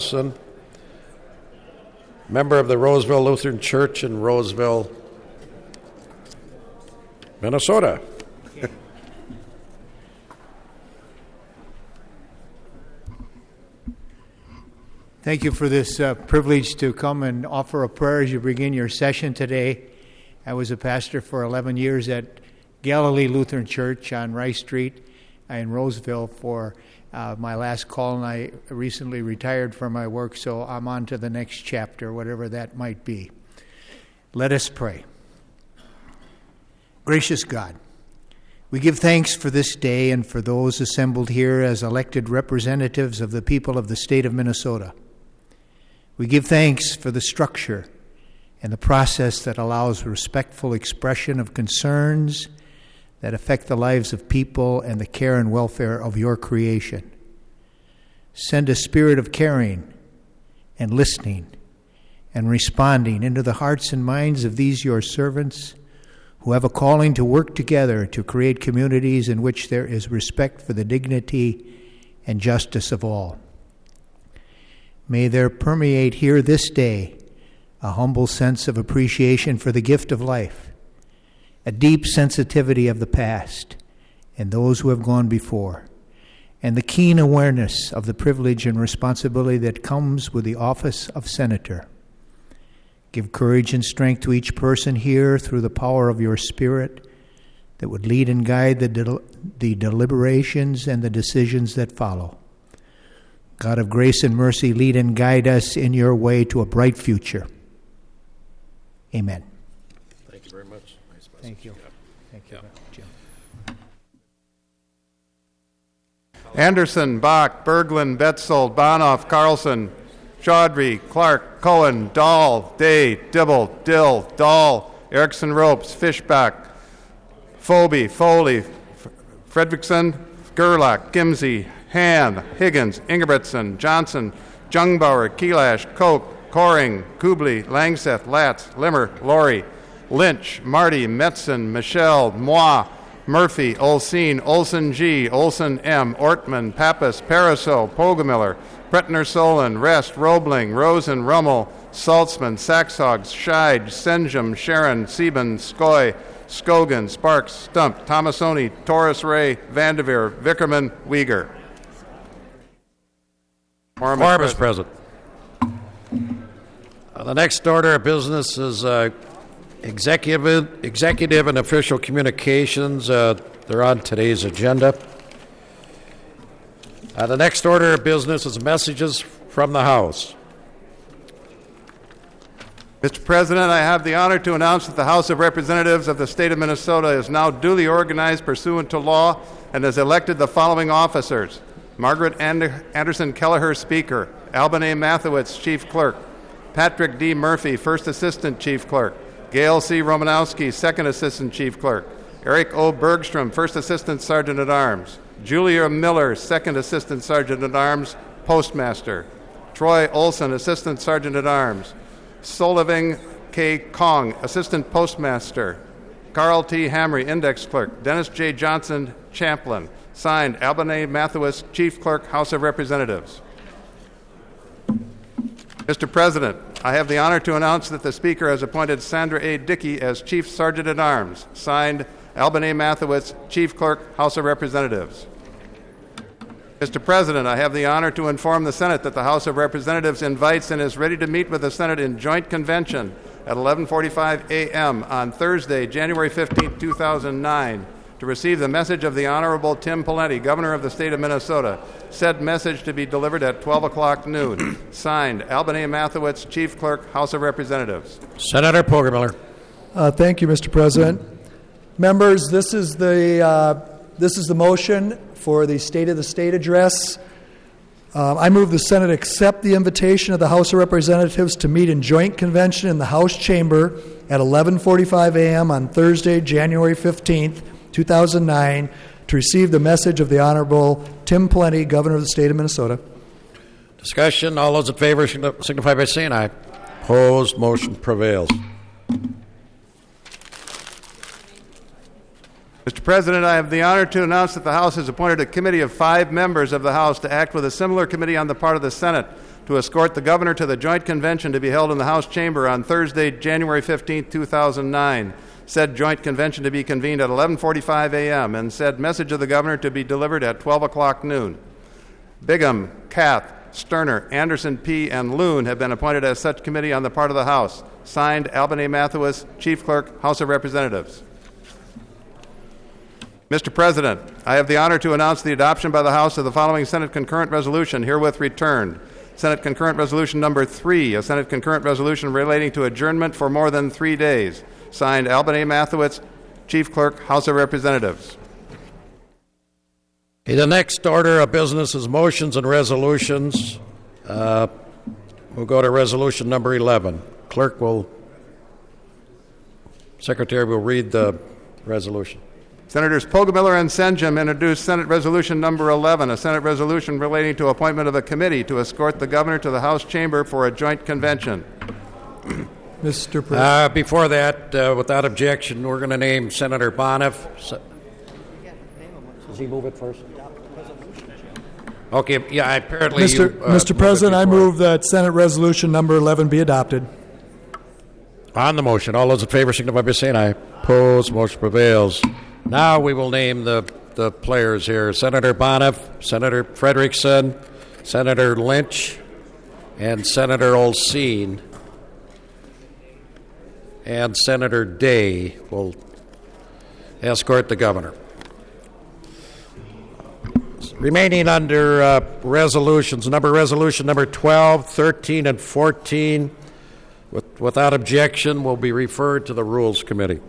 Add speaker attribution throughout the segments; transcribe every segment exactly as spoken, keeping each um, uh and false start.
Speaker 1: Carlson, member of the Roseville Lutheran Church in Roseville, Minnesota.
Speaker 2: Thank you for this uh, privilege to come and offer a prayer as you begin your session today. I was a pastor for eleven years at Galilee Lutheran Church on Rice Street in Roseville for uh, my last call, and I recently retired from my work, so I'm on to the next chapter, whatever that might be. Let us pray. Gracious God, we give thanks for this day and for those assembled here as elected representatives of the people of the state of Minnesota. We give thanks for the structure and the process that allows respectful expression of concerns that affect the lives of people and the care and welfare of your creation. Send a spirit of caring and listening and responding into the hearts and minds of these your servants who have a calling to work together to create communities in which there is respect for the dignity and justice of all. May there permeate here this day a humble sense of appreciation for the gift of life, a deep sensitivity of the past and those who have gone before, and the keen awareness of the privilege and responsibility that comes with the office of senator. Give courage and strength to each person here through the power of your Spirit that would lead and guide the, del- the deliberations and the decisions that follow. God of grace and mercy, lead and guide us in your way to a bright future. Amen.
Speaker 1: Thank you very much. Nice message.
Speaker 2: Thank you.
Speaker 1: Yeah.
Speaker 2: Thank you,
Speaker 1: Yeah.
Speaker 2: Jim.
Speaker 3: Anderson, Bach, Berglund, Betzold, Bonoff, Carlson, Chaudhry, Clark, Cohen, Dahl, Day, Dibble, Dill, Dahl, Erickson Ropes, Fishbach, Phoebe, Foley, F- Fredrickson, Gerlach, Gimsey, Hand, Higgins, Ingebrigtsen, Johnson, Jungbauer, Kielash, Koch, Coring, Kubli, Langseth, Latz, Limmer, Laurie, Lynch, Marty, Metzen, Michelle, Moi, Murphy, Olseen, Olson G, Olson M, Ortman, Pappas, Paraso, Pogemiller, Pretner Solon, Rest, Roebling, Rosen, Rummel, Saltzman, Saxhog, Scheid, Senjum, Sharon, Sieben, Skoy, Skogan, Sparks, Stump, Tomasoni, Torres Ray, Vandeveer, Vickerman, Uyghur.
Speaker 1: Quorum is present. Uh, the next order of business is uh, executive, executive and official communications. Uh, they're on today's agenda. Uh, the next order of business is messages from the House.
Speaker 3: Mister President, I have the honor to announce that the House of Representatives of the state of Minnesota is now duly organized pursuant to law and has elected the following officers: Margaret Ander- Anderson Kelleher, Speaker; Alban A. Mathewitz, Chief Clerk; Patrick D. Murphy, First Assistant Chief Clerk; Gail C. Romanowski, Second Assistant Chief Clerk; Eric O. Bergstrom, First Assistant Sergeant at Arms; Julia Miller, Second Assistant Sergeant at Arms, Postmaster; Troy Olson, Assistant Sergeant at Arms; Soliving K. Kong, Assistant Postmaster; Carl T. Hamry, Index Clerk; Dennis J. Johnson, Chaplain. Signed, Alban A. Mathewitz, Chief Clerk, House of Representatives. Mister President, I have the honor to announce that the Speaker has appointed Sandra A. Dickey as Chief Sergeant at Arms. Signed, Alban A. Mathewitz, Chief Clerk, House of Representatives. Mister President, I have the honor to inform the Senate that the House of Representatives invites and is ready to meet with the Senate in joint convention at eleven forty-five a.m. on Thursday, January fifteenth, two thousand nine, to receive the message of the Honorable Tim Pawlenty, Governor of the State of Minnesota. Said message to be delivered at twelve o'clock noon. Signed, Alban A. Mathewitz, Chief Clerk, House of Representatives.
Speaker 1: Senator Pogemiller.
Speaker 4: Uh, thank you, Mister President. Members, this is the uh, this is the motion for the State of the State address. Uh, I move the Senate accept the invitation of the House of Representatives to meet in joint convention in the House chamber at eleven forty-five a.m. on Thursday, January fifteenth, two thousand nine, to receive the message of the Honorable Tim Pawlenty, Governor of the State of Minnesota.
Speaker 1: Discussion. All those in favor signify by saying aye. Opposed. Motion prevails.
Speaker 3: Mister President, I have the honor to announce that the House has appointed a committee of five members of the House to act with a similar committee on the part of the Senate to escort the governor to the joint convention to be held in the House chamber on Thursday, January fifteenth, two thousand nine. Said joint convention to be convened at eleven forty-five a.m. and said message of the governor to be delivered at twelve o'clock noon. Bigham, Kath, Sterner, Anderson P., and Loon have been appointed as such committee on the part of the House. Signed, Albany Mathewis, Chief Clerk, House of Representatives. Mister President, I have the honor to announce the adoption by the House of the following Senate concurrent resolution herewith returned. Senate concurrent resolution number three, a Senate concurrent resolution relating to adjournment for more than three days. Signed, Albany Mathewis, Chief Clerk, House of Representatives.
Speaker 1: Okay, the next order of business is motions and resolutions. Uh, we'll go to resolution number eleven. Clerk will, Secretary will read the resolution.
Speaker 3: Senators Poggemiller and Senjum introduced Senate Resolution number eleven, a Senate resolution relating to appointment of a committee to escort the governor to the House chamber for a joint convention.
Speaker 4: Mister President.
Speaker 1: Uh, before that, uh, without objection, we're going to name Senator Boniff. Se- Does he move it first? Okay, yeah, apparently
Speaker 4: Mister
Speaker 1: you... Uh,
Speaker 4: Mister
Speaker 1: move it
Speaker 4: President, I
Speaker 1: before.
Speaker 4: move that Senate Resolution number eleven be adopted.
Speaker 1: On the motion, all those in favor signify by saying aye. Opposed, motion prevails. Now we will name the, the players here. Senator Boniff, Senator Frederickson, Senator Lynch, and Senator Olseen. And Senator Day will escort the governor. Remaining under uh, resolutions, number resolution number twelve, thirteen, and fourteen, with, without objection, will be referred to the Rules Committee.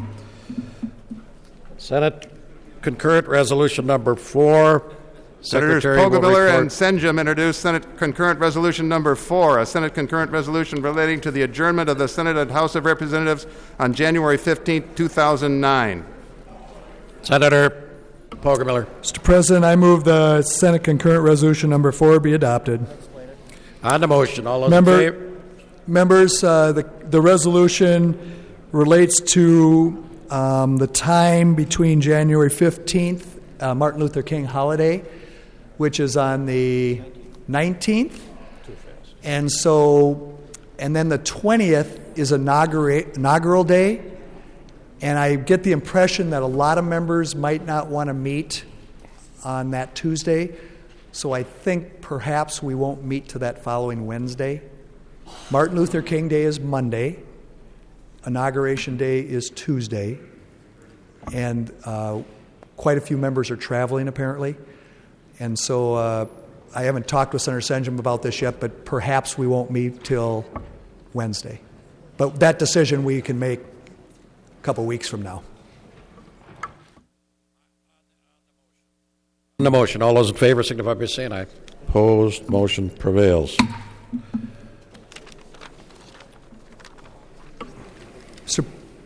Speaker 1: Senate concurrent resolution number four.
Speaker 3: Senators
Speaker 1: Secretary will
Speaker 3: Poggemiller
Speaker 1: report.
Speaker 3: and Senjum introduced Senate concurrent resolution number four, a Senate concurrent resolution relating to the adjournment of the Senate and House of Representatives on January fifteenth, two thousand nine.
Speaker 1: Senator Poggemiller.
Speaker 4: Mister President, I move the Senate concurrent resolution number four be adopted.
Speaker 1: On the motion, all those
Speaker 4: Member,
Speaker 1: in favor?
Speaker 4: Members, uh, the, the resolution relates to um, the time between January fifteenth, uh, Martin Luther King holiday, which is on the nineteenth. And so, and then the twentieth is inaugura- inaugural day. And I get the impression that a lot of members might not want to meet on that Tuesday. So I think perhaps we won't meet to that following Wednesday. Martin Luther King Day is Monday. Inauguration Day is Tuesday. And uh, quite a few members are traveling, apparently. And so uh, I haven't talked with Senator Senjum about this yet, but perhaps we won't meet till Wednesday. But that decision we can make a couple weeks from now.
Speaker 1: On the motion, all those in favor signify by saying aye. Opposed, motion prevails.
Speaker 4: Mister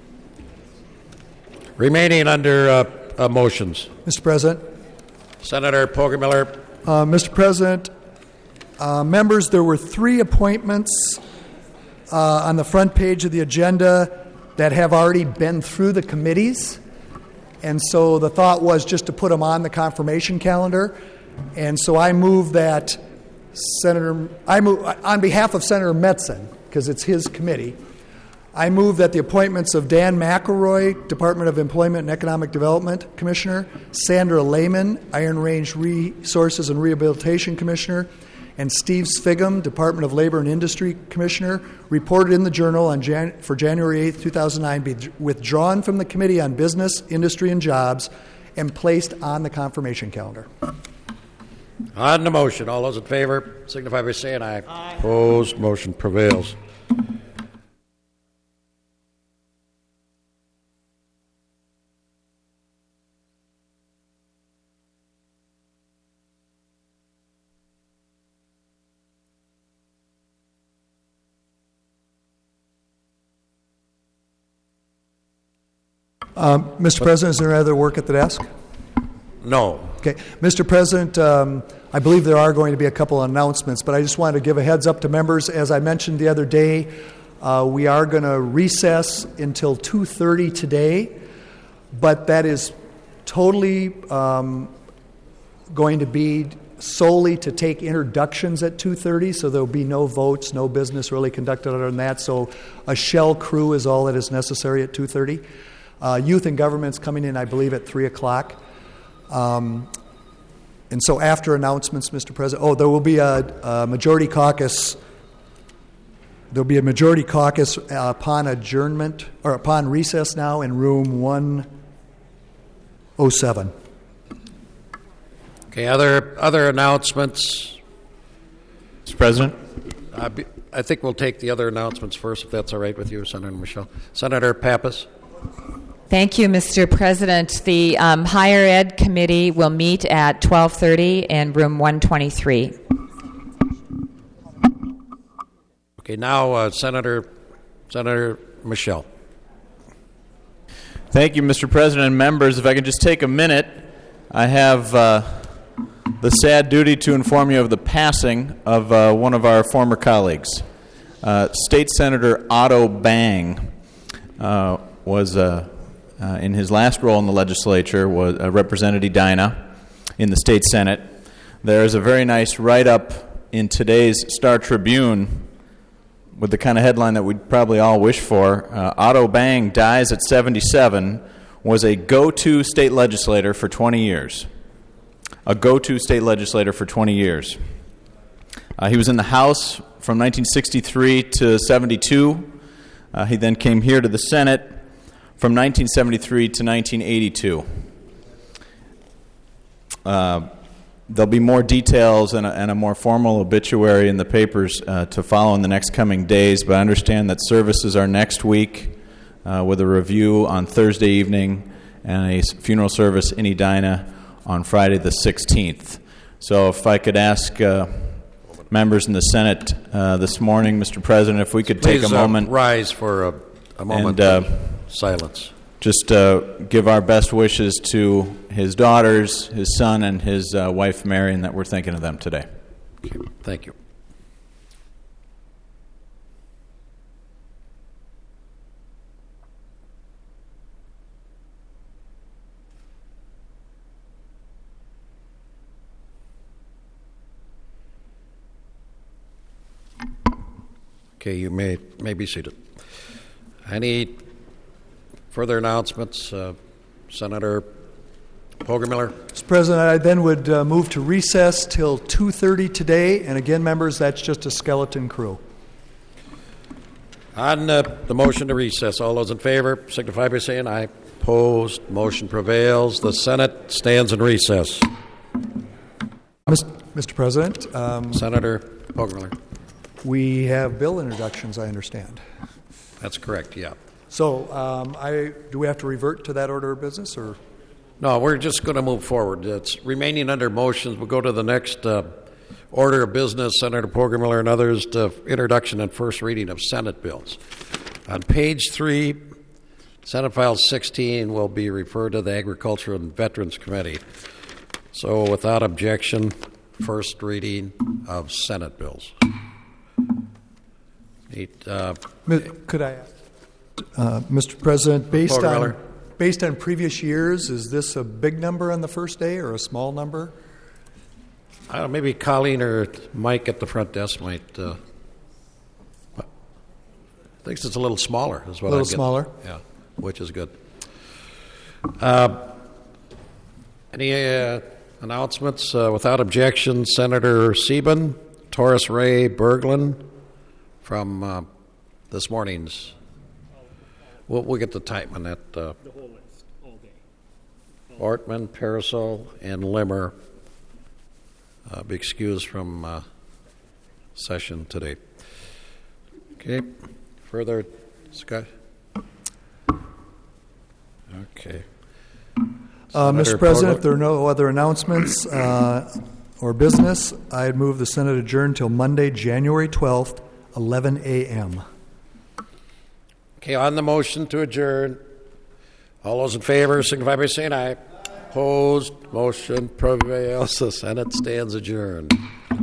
Speaker 1: Remaining under uh, uh, motions.
Speaker 4: Mister President.
Speaker 1: Senator Poggemiller.
Speaker 4: Uh, Mister President, uh, members, there were three appointments uh, on the front page of the agenda that have already been through the committees. And so the thought was just to put them on the confirmation calendar. And so I move that Senator, I move, on behalf of Senator Metzen, because it's his committee, I move that the appointments of Dan McElroy, Department of Employment and Economic Development Commissioner, Sandra Lehman, Iron Range Resources and Rehabilitation Commissioner, and Steve Sviggum, Department of Labor and Industry Commissioner, reported in the Journal on Jan- for January eighth, two thousand nine, be withdrawn from the Committee on Business, Industry, and Jobs and placed on the confirmation calendar.
Speaker 1: On the motion, all those in favor signify by saying aye. Aye. Opposed, motion prevails.
Speaker 4: Um, Mister President, is there any other work at the desk?
Speaker 1: No.
Speaker 4: Okay. Mister President, um, I believe there are going to be a couple of announcements, but I just wanted to give a heads up to members. As I mentioned the other day, uh, we are going to recess until two thirty today, but that is totally um, going to be solely to take introductions at two thirty, so there will be no votes, no business really conducted other than that. So a shell crew is all that is necessary at two thirty. Uh, youth and government's coming in, I believe, at three o'clock. Um, and so after announcements, Mister President, oh, there will be a, a majority caucus. There will be a majority caucus uh, upon adjournment, or upon recess now in room one oh seven.
Speaker 1: Okay, other other announcements?
Speaker 5: Mister President?
Speaker 1: Uh, be, I think we'll take the other announcements first, if that's all right with you, Senator Michelle. Senator Pappas?
Speaker 6: Thank you, Mister President. The um, Higher Ed Committee will meet at twelve thirty in room one twenty-three.
Speaker 1: Okay, now uh, Senator Senator Michelle.
Speaker 5: Thank you, Mister President and members. If I could just take a minute, I have uh, the sad duty to inform you of the passing of uh, one of our former colleagues. Uh, State Senator Otto Bang uh, was, uh, uh, in his last role in the legislature, was uh, represented Edina in the state Senate. There is a very nice write-up in today's Star Tribune with the kind of headline that we'd probably all wish for. Uh, Otto Bang dies at seventy-seven, was a go-to state legislator for twenty years. A go-to state legislator for twenty years. Uh, he was in the House from nineteen sixty-three to seventy-two. Uh, he then came here to the Senate from nineteen seventy-three to nineteen eighty-two. Uh, There'll be more details and a, and a more formal obituary in the papers uh, to follow in the next coming days, but I understand that services are next week uh, with a review on Thursday evening and a funeral service in Edina on Friday the sixteenth. So if I could ask uh, members in the Senate uh, this morning, Mister President, if we could
Speaker 1: Please,
Speaker 5: take a moment.
Speaker 1: Uh, rise for a, a moment
Speaker 5: and, uh,
Speaker 1: of silence.
Speaker 5: Just uh, give our best wishes to his daughters, his son, and his uh, wife, Mary, and that we're thinking of them today.
Speaker 1: Okay, thank you. Okay, you may, may be seated. Any further announcements? Uh, Senator Poggemiller?
Speaker 4: Mister President, I then would uh, move to recess till two thirty today. And again, members, that's just a skeleton crew.
Speaker 1: On uh, the motion to recess, all those in favor signify by saying aye. Opposed, motion prevails. The Senate stands in recess.
Speaker 4: Mister President, um,
Speaker 1: Senator Poggemiller?
Speaker 4: we have bill introductions, I understand.
Speaker 1: That's correct, yeah.
Speaker 4: So, um, I do we have to revert to that order of business, or?
Speaker 1: No, we're just going to move forward. It's remaining under motions. We'll go to the next uh, order of business. Senator Poggemiller and others to introduction and first reading of Senate bills. On page three, Senate File sixteen will be referred to the Agriculture and Veterans Committee. So, without objection, first reading of Senate bills. Need, uh,
Speaker 4: Could I ask? Uh, Mister President, based
Speaker 1: Poggemiller.
Speaker 4: on based on previous years, is this a big number on the first day or a small number?
Speaker 1: I don't know, maybe Colleen or Mike at the front desk might. Uh, I think it's a little smaller, is what
Speaker 4: A little
Speaker 1: I get.
Speaker 4: smaller?
Speaker 1: Yeah, which is good. Uh, any uh, announcements? Uh, without objection, Senator Sieben, Taurus Ray Berglund from uh, this morning's. We'll, we'll get the time on that. Uh,
Speaker 7: The whole list, all day.
Speaker 1: Ortman, Parasol, and Limmer uh, be excused from uh, session today. Okay, further discussion? Okay.
Speaker 4: Uh, Mister
Speaker 1: Senator
Speaker 4: President,
Speaker 1: Poggemiller.
Speaker 4: if there are no other announcements uh, or business, I'd move the Senate adjourn till Monday, January twelfth, eleven a.m.
Speaker 1: Okay, on the motion to adjourn, all those in favor signify by saying aye. Opposed, motion prevails. The Senate stands adjourned.